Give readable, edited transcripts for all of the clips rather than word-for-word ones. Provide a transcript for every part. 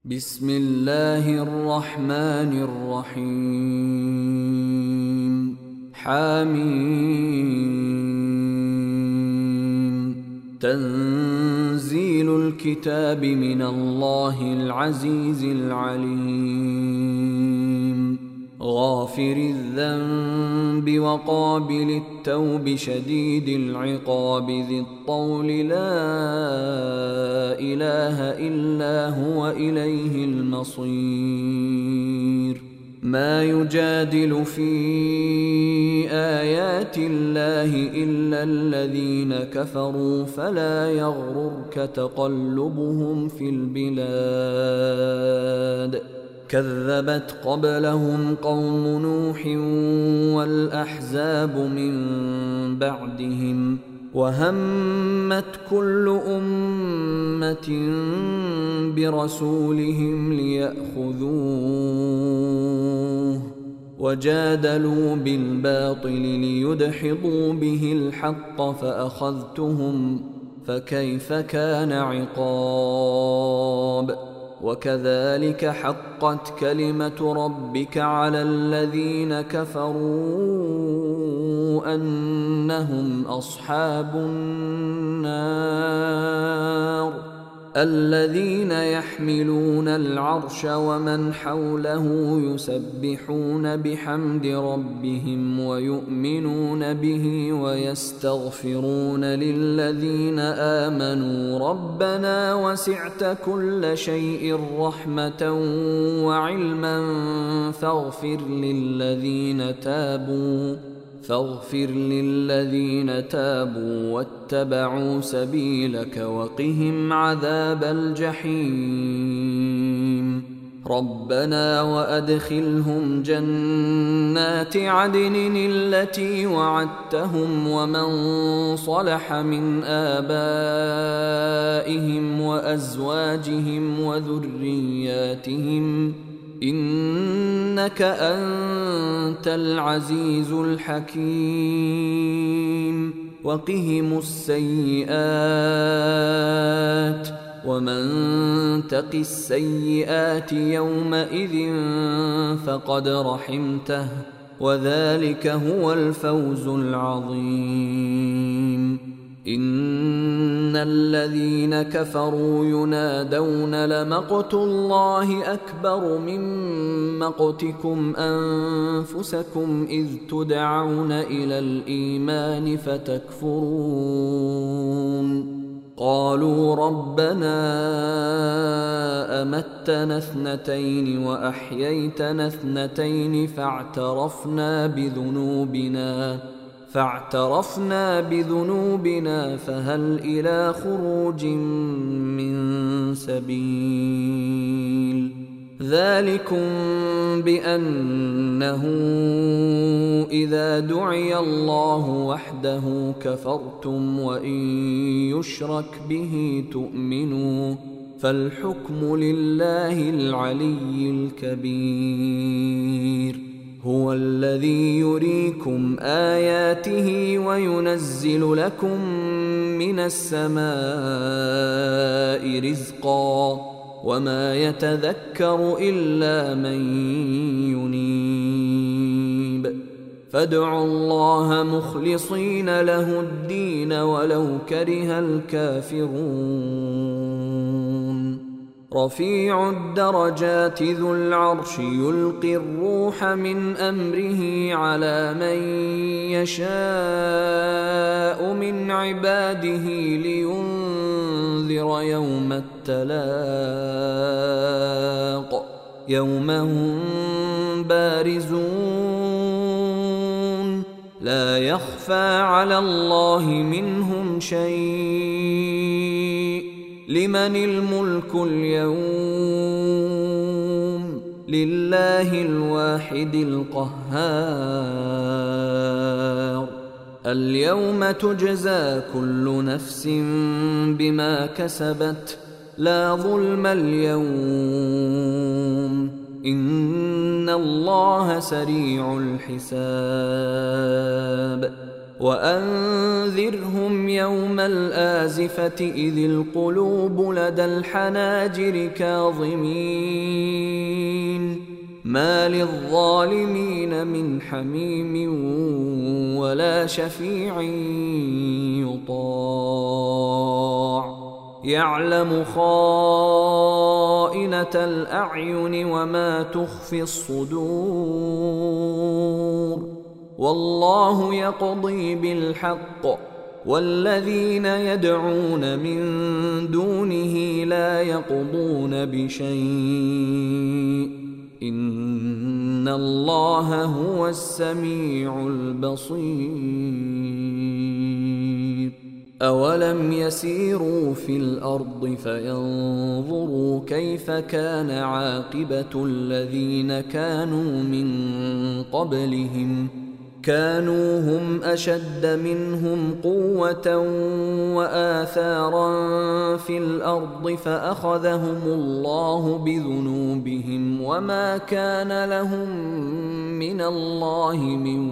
بسم الله الرحمن الرحيم حميم تنزيل الكتاب من الله العزيز العليم غافر الذنب وقابل التوب شديد العقاب ذي الطول لا إله إلا هو إليه المصير ما يجادل في آيات الله إلا الذين كفروا فلا يغررك تقلبهم في البلاد كذبت قبلهم قوم نوح والأحزاب من بعدهم وهمت كل أمة برسولهم ليأخذوه وجادلوا بالباطل ليدحضوا به الحق فأخذتهم فكيف كان عقاب وكذلك حقت كلمة ربك على الذين كفروا أنهم أصحاب النار الذين يحملون العرش ومن حوله يسبحون بحمد ربهم ويؤمنون به ويستغفرون للذين آمنوا ربنا وسعت كل شيء رحمة وعلما فاغفر للذين تابوا واتبعوا سبيلك وقهم عذاب الجحيم ربنا وأدخلهم جنات عدن التي وعدتهم ومن صلح من آبائهم وأزواجهم وذرياتهم إنك أنت العزيز الحكيم وقهم السيئات ومن تق السيئات يومئذ فقد رحمته وذلك هو الفوز العظيم إن الذين كفروا ينادون لمقت الله أكبر من مقتكم أنفسكم إذ تدعون إلى الإيمان فتكفرون قالوا ربنا أمتنا اثنتين وأحييتنا اثنتين فاعترفنا بذنوبنا فهل إلى خروج من سبيل ذلكم بأنه إذا دعي الله وحده كفرتم وإن يشرك به تؤمنوا فالحكم لله العلي الكبير هو الذي يريكم آياته وينزل لكم من السماء رزقا وما يتذكر إلا من ينيب فادعوا الله مخلصين له الدين ولو كره الكافرون رفيع الدرجات ذو العرش يلقي الروح من أمره على من يشاء من عباده لينذر يوم التلاق يوم هم بارزون لا يخفى على الله منهم شيء لمن الملك اليوم لله الواحد القهار اليوم تجزى كل نفس بما كسبت لا ظلم اليوم إن الله سريع الحساب وأنذرهم يوم الآزفة إذ القلوب لدى الحناجر كاظمين ما للظالمين من حميم ولا شفيع يطاع يعلم خائنة الأعين وما تخفي الصدور والله يقضي بالحق والذين يدعون من دونه لا يقضون بشيء إن الله هو السميع البصير أولم يسيروا في الأرض فينظروا كيف كان عاقبة الذين كانوا من قبلهم كانوا هم أشد منهم قوة وآثارا في الأرض فأخذهم الله بذنوبهم وما كان لهم من الله من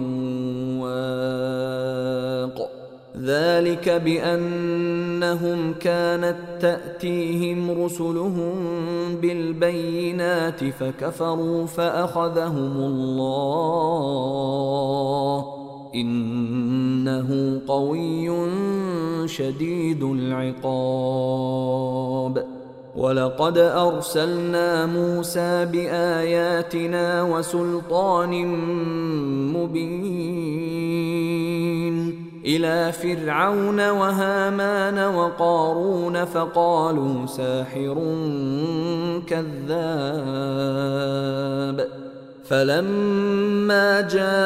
واق ذلك بأنهم كانت تأتيهم رسلهم بالبينات فكفروا فأخذهم الله إنه قوي شديد العقاب ولقد أرسلنا موسى بآياتنا وسلطان مبين إلى فرعون وهامان وقارون فقالوا ساحر كذاب فلما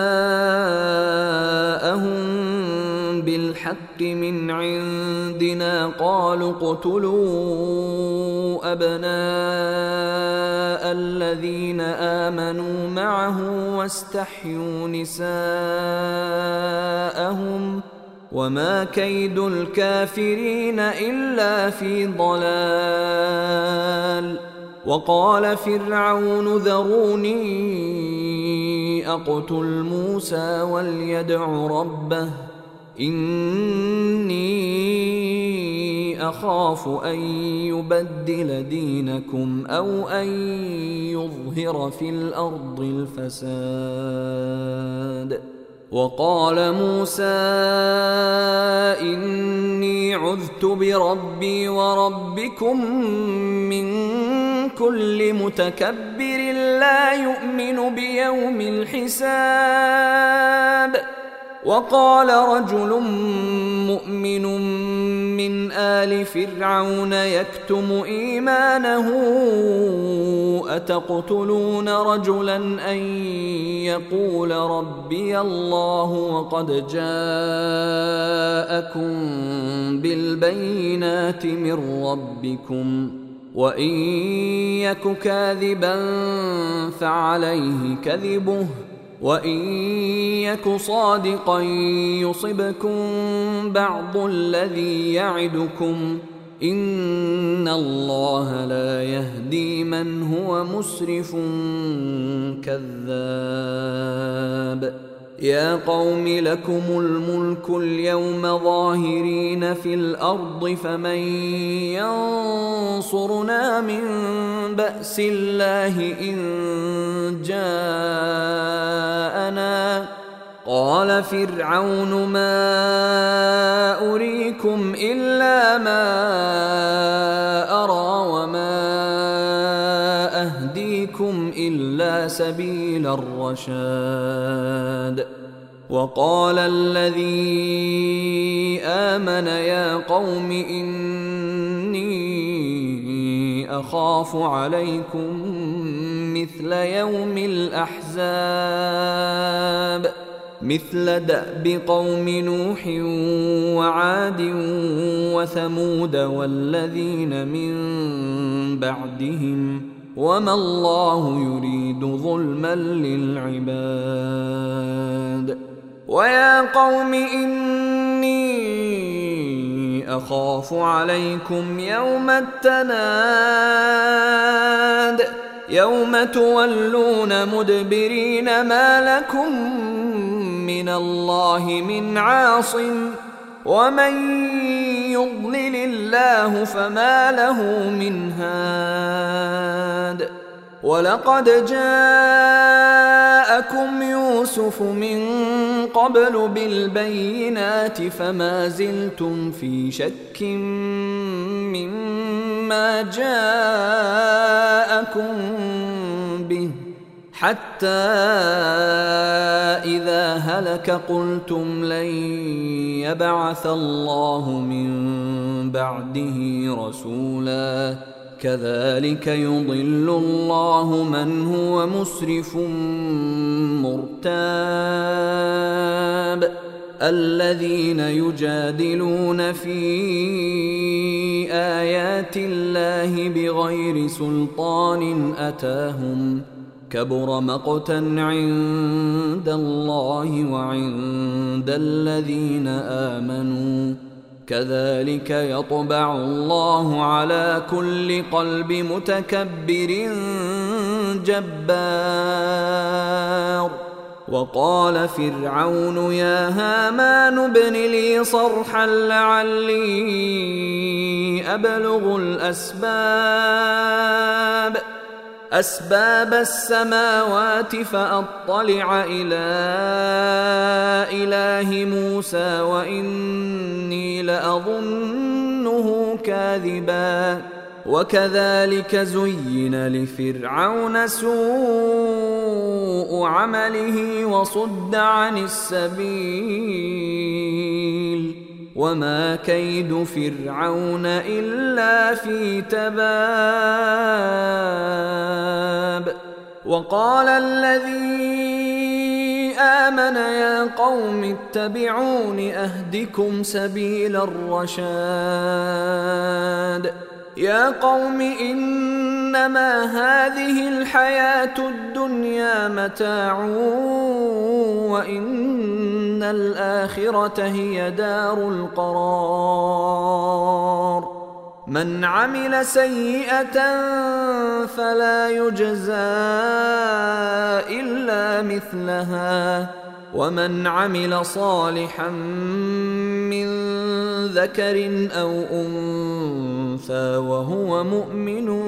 جاءهم بالحق من عندنا قالوا اقتلوا أبناء الذين آمنوا معه واستحيوا نساءهم وما كيد الكافرين إلا في ضلال وقال فرعون ذروني أقتل موسى وليدع ربه إني أخاف أن يبدل دينكم أو أن يظهر في الأرض الفساد وقال موسى إني عذت بربي وربكم من كل متكبر لا يؤمن بيوم الحساب وقال رجل مؤمن من آل فرعون يكتم إيمانه أتقتلون رجلا أن يقول ربي الله وقد جاءكم بالبينات من ربكم وإن يك كاذبا فعليه كذبه وإن يك صادقا يصبكم بعض الذي يعدكم إن الله لا يهدي من هو مسرف كذاب يا قوم لكم الملك اليوم ظاهرين في الأرض فمن ينصرنا من بأس الله إن جاءنا قال فرعون ما أريكم إلا ما أرى وما أهديكم إلا سبيل الرشاد وقال الذي آمن يا قوم إني أخاف عليكم مثل يوم الأحزاب مثل دأب قوم نوح وعاد وثمود والذين من بعدهم وما الله يريد ظلما للعباد ويا قوم إني أخاف عليكم يوم التناد يوم تولون مدبرين ما لكم من الله من عاصم ومن يضلل الله فما له من هاد ولقد جاءكم يوسف من قبل بالبينات فما زلتم في شك مما جاءكم به حتى إذا هلك قلتم لن يبعث الله من بعده رسولا كذلك يضل الله من هو مسرف مرتاب الذين يجادلون في آيات الله بغير سلطان أتاهم كبر مقتا عند الله وعند الذين آمنوا كذلك يطبع الله على كل قلب متكبر جبار وقال فرعون يا هامان ابن لي صرحا لعلي أبلغ أسباب السماوات فأطلع إلى إله موسى وإني لأظنه كاذبا وكذلك زين لفرعون سوء عمله وصد عن السبيل وما كيد فرعون إلا في تباب وقال الذي آمن يا قوم اتبعون أهدكم سبيل الرشاد يا قوم إنما هذه الحياة الدنيا متاع وإن الآخرة هي دار القرار من عمل سيئة فلا يجزى إلا مثلها ومن عمل صالحا من ذكر أو أنثى وهو مؤمن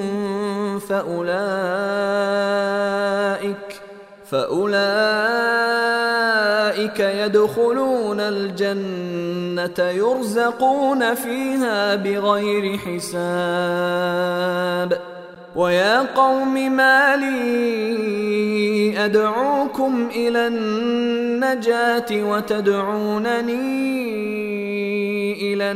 فأولئك يدخلون الجنة يرزقون فيها بغير حساب ويا قوم ما لي أدعوكم إلى النجاة وتدعونني إلى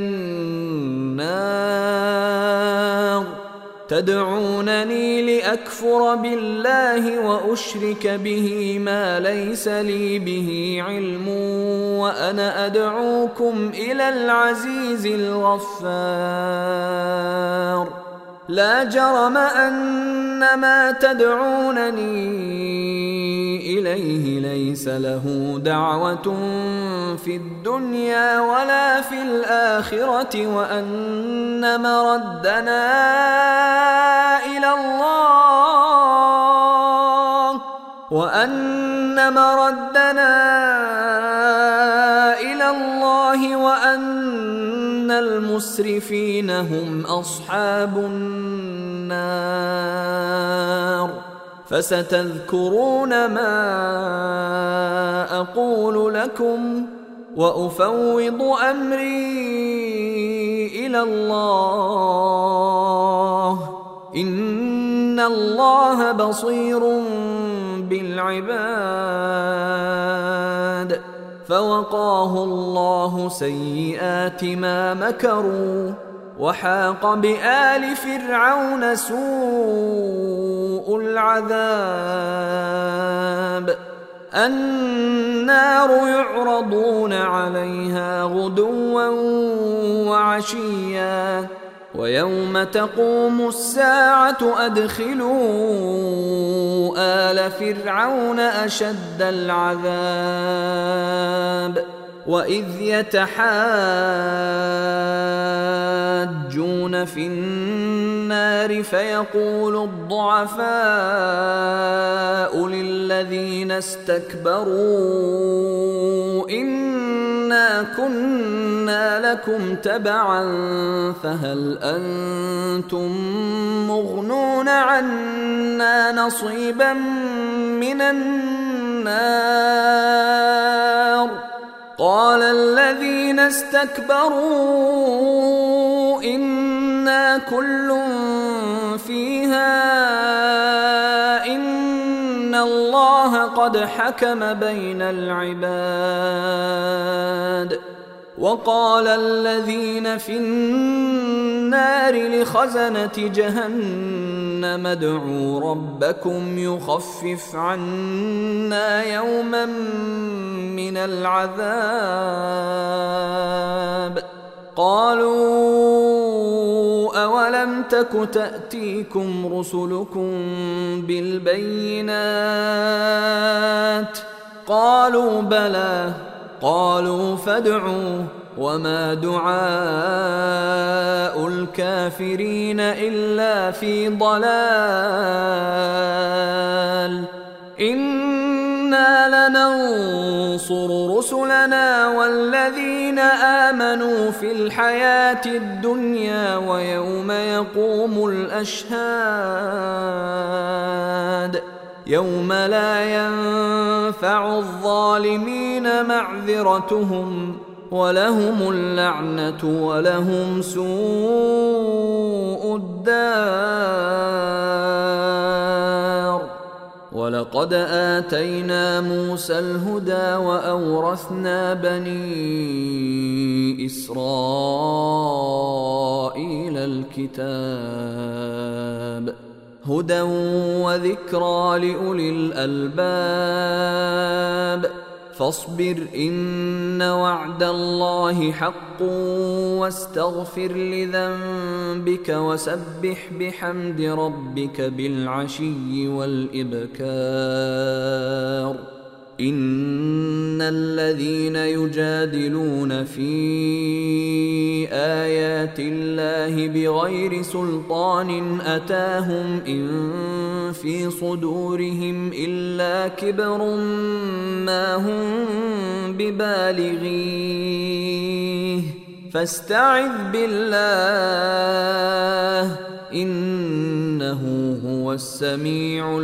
النار تدعونني لأكفر بالله وأشرك به ما ليس لي به علم وأنا أدعوكم إلى العزيز الغفار لا جرم أن ما تدعونني إليه ليس له دعوة في الدنيا ولا في الآخرة وأن مردنا إلى الله وأن المسرفين هم أصحاب النار فستذكرون ما أقول لكم وأفوض أمري إلى الله إن الله بصير بالعباد فوقاه الله سيئات ما مكروا وحاق بآل فرعون سوء العذاب النار يعرضون عليها غدوا وعشيا ويوم تقوم الساعة أدخلوا آل فرعون أشد العذاب وإذ يتحاجون في النار النار فيقول الضعفاء للذين استكبروا إنا كنا لكم تبعا فهل أنتم مغنون عنا نصيبا من النار قال الذين استكبروا إنا كل فيها إن الله قد حكم بين العباد وقال الذين في النار لخزنة جهنم ادعوا ربكم يخفف عنا يوما من العذاب قالوا أولم تك تأتيكم رسلكم بالبينات قالوا بلى قالوا فادعوا وما دعاء الكافرين إلا في ضلال إنا لننصر رسلنا والذين آمنوا في الحياة الدنيا ويوم يقوم الأشهاد يوم لا ينفع الظالمين معذرتهم ولهم اللعنة ولهم سوء الدار ولقد آتينا موسى الهدى وأورثنا بني إسرائيل الكتاب هدى وذكرى لأولي الألباب فاصبر إن وعد الله حق واستغفر لذنبك وسبح بحمد ربك بالعشي والإبكار إن الذين يجادلون في آيات الله بغير سلطان أتاهم إن في صدورهم إلا كبر ما هم ببالغيه فاستعذ بالله إنه هو السميع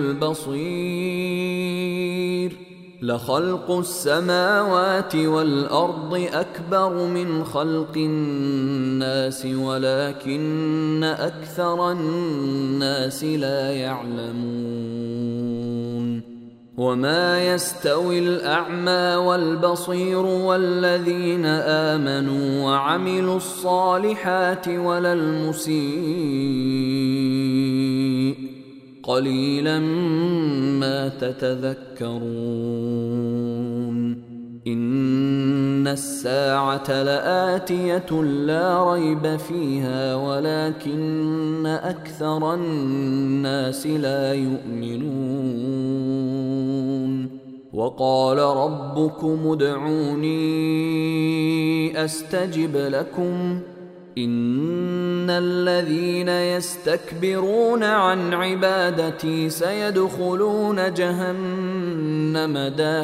البصير لخلق السماوات والأرض أكبر من خلق الناس ولكن أكثر الناس لا يعلمون وما يستوي الأعمى والبصير والذين آمنوا وعملوا الصالحات ولا المسيء قليلا ما تتذكرون إن الساعة لآتية لا ريب فيها ولكن أكثر الناس لا يؤمنون وقال ربكم ادعوني أستجب لكم إن الذين يستكبرون عن عبادتي سيدخلون جهنم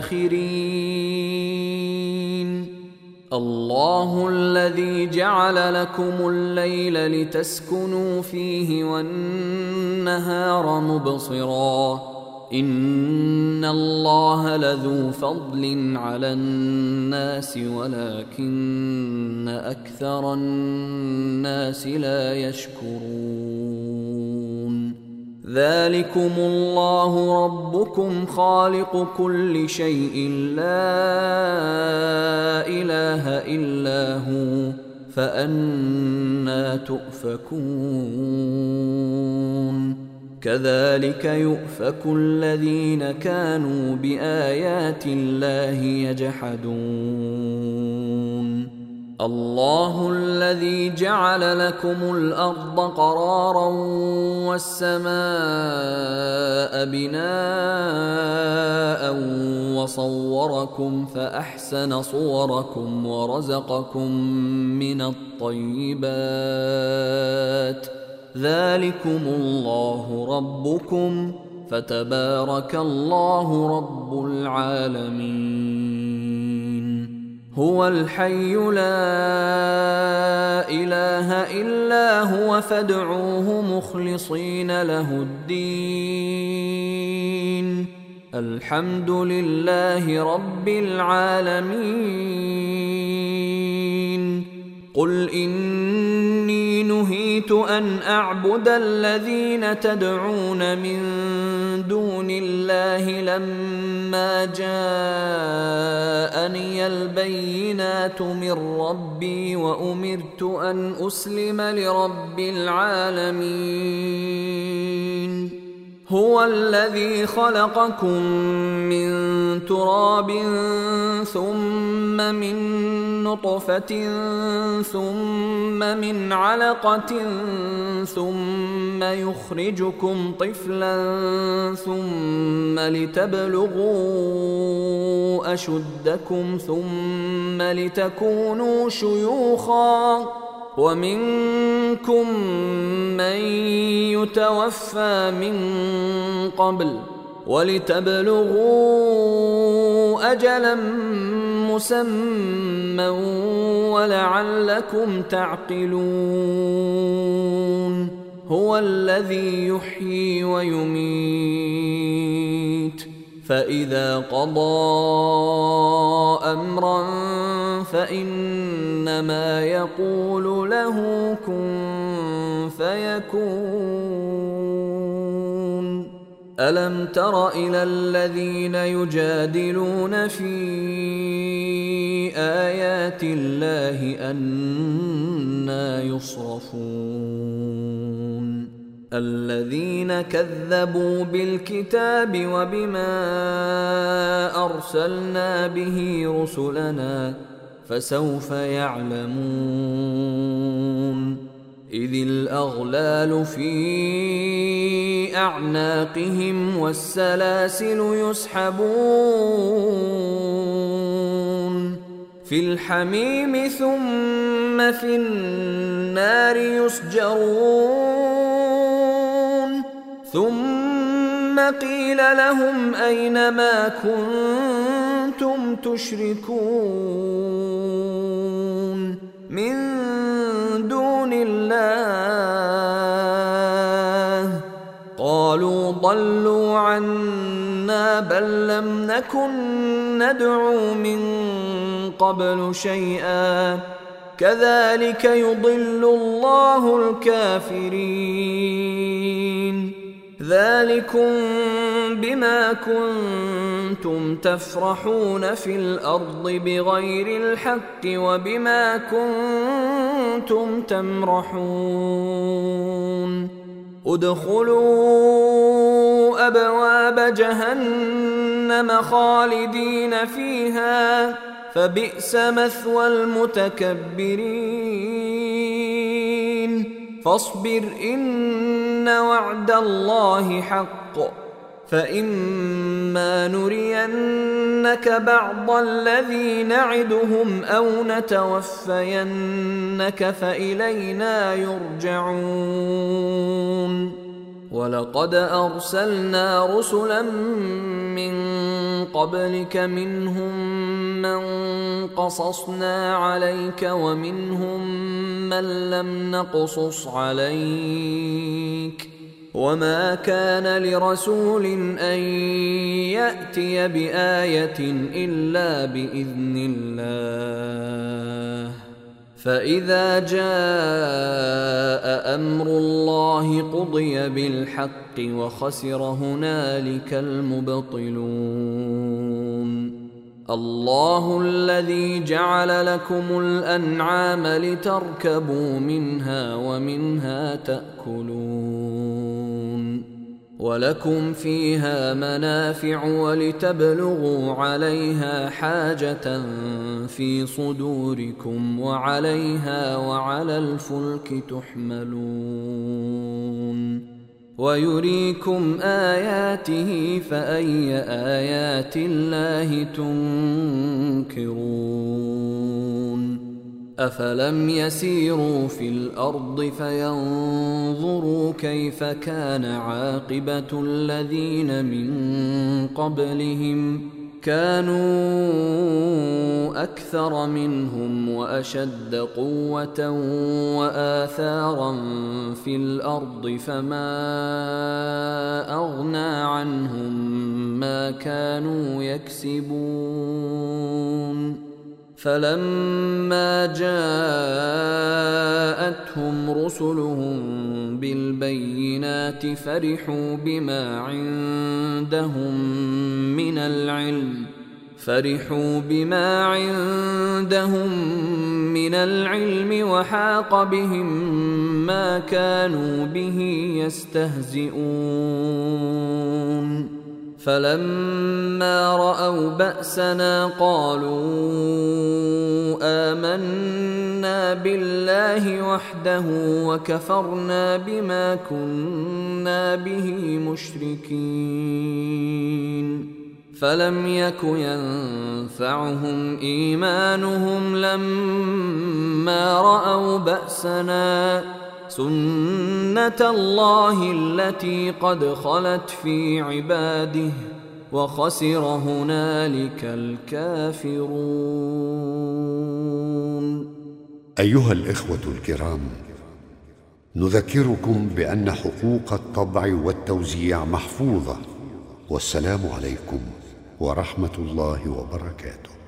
داخرين الله الذي جعل لكم الليل لتسكنوا فيه والنهار مبصرا إن الله لذو فضل على الناس ولكن أكثر الناس لا يشكرون ذلكم الله ربكم خالق كل شيء لا إله إلا هو فأنى تؤفكون كذلك يؤفك الذين كانوا بآيات الله يجحدون الله الذي جعل لكم الأرض قرارا والسماء بناء وصوركم فأحسن صوركم ورزقكم من الطيبات ذلكم الله ربكم فتبارك الله رب العالمين. هو الحي لا إله إلا هو فادعوه مخلصين له الدين الحمد لله رب العالمين. قل إني نهيت أن أعبد الذين تدعون من دون الله لما جاءني البينات من ربي وأمرت أن أسلم لرب العالمين. هو الذي خلقكم من تراب ثم من نطفة ثم من علقة ثم يخرجكم طفلا ثم لتبلغوا أشدكم ثم لتكونوا شيوخا ومنكم من يتوفى من قبل ولتبلغوا أجلا مسمى ولعلكم تعقلون. هو الذي يحيي ويميت فإذا قضى أمرا فإنما يقول له كن فيكون. ألم تر إلى الذين يجادلون في آيات الله أنى يصرفون الذين كذبوا بالكتاب وبما أرسلنا به رسلنا فسوف يعلمون. إذ الأغلال في أعناقهم والسلاسل يسحبون في الحميم ثم في النار يسجرون ثم قيل لهم أين ما كنتم تشركون من دون الله قالوا ضلوا عنا بل لم نكن ندعو من قبل شيئا كذلك يضل الله الكافرين. ذلكم بما كنتم تفرحون في الأرض بغير الحق وبما كنتم تمرحون. ادخلوا أبواب جهنم خالدين فيها فبئس مثوى المتكبرين. فاصبر إن وعد الله حق فإما نرينك بعض الذي نعدهم أو نتوفينك فإلينا يرجعون. ولقد أرسلنا رسلا من قبلك منهم من قصصنا عليك ومنهم من لم نقصص عليك وما كان لرسول أن يأتي بآية إلا بإذن الله. فإذا جاء أمر الله قضي بالحق وخسر هنالك المبطلون. الله الذي جعل لكم الأنعام لتركبوا منها ومنها تأكلون ولكم فيها منافع ولتبلغوا عليها حاجة في صدوركم وعليها وعلى الفلك تحملون ويريكم آياته فأي آيات الله تنكرون. أفلم يسيروا في الأرض فينظروا كيف كان عاقبة الذين من قبلهم كانوا أكثر منهم وأشد قوة وآثارا في الأرض فما أغنى عنهم ما كانوا يكسبون فلما جاءتهم رسلهم بالبينات فرحوا بما عندهم من العلم وحاق بهم ما كانوا به يستهزئون فلما رأوا بأسنا قالوا آمنا بالله وحده وكفرنا بما كنا به مشركين فلم يك ينفعهم إيمانهم لما رأوا بأسنا سنة الله التي قد خلت في عباده وخسر هنالك الكافرون. أيها الإخوة الكرام، نذكركم بأن حقوق الطبع والتوزيع محفوظة، والسلام عليكم ورحمة الله وبركاته.